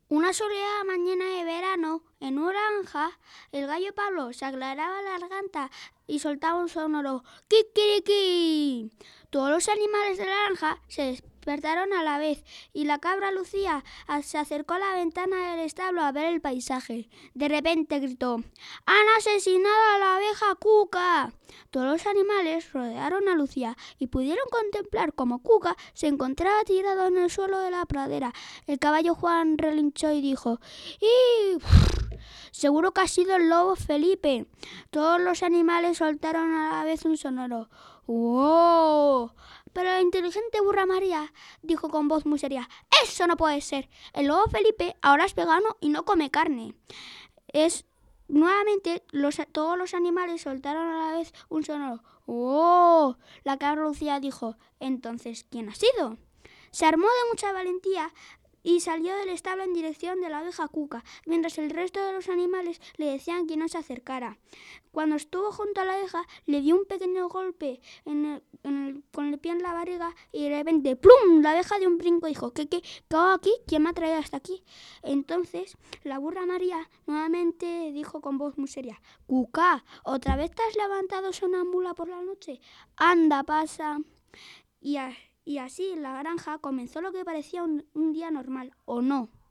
Una soleada mañana de verano, en una granja, el gallo Pablo se aclaraba la garganta y soltaba un sonoro ¡kikiriki! Todos los animales de la granja se despertaron a la vez y la cabra Lucía se acercó a la ventana del establo a ver el paisaje. De repente gritó: ¡Han asesinado a la abeja Cuca! Todos los animales rodearon a Lucía y pudieron contemplar cómo Cuca se encontraba tirado en el suelo de la pradera. El caballo Juan relinchó y dijo: ¡Y! Seguro que ha sido el lobo Felipe. Todos los animales soltaron a la vez un sonoro ¡oh! Pero la inteligente burra María dijo con voz muy seria: ¡eso no puede ser! El lobo Felipe ahora es vegano y no come carne. Nuevamente todos los animales soltaron a la vez un sonoro ¡oh! La cabra Lucía dijo: ¿entonces quién ha sido? Se armó de mucha valentía y salió del establo en dirección de la abeja Cuca, mientras el resto de los animales le decían que no se acercara. Cuando estuvo junto a la abeja, le dio un pequeño golpe con el pie en la barriga y de repente ¡plum! La abeja dio un brinco y dijo: ¿Qué hago aquí? ¿Quién me ha traído hasta aquí? Entonces la burra María nuevamente dijo con voz muy seria: Cuca, ¿otra vez te has levantado sonámbula por la noche? Anda, pasa. Y así en la granja comenzó lo que parecía un día normal, ¿o no?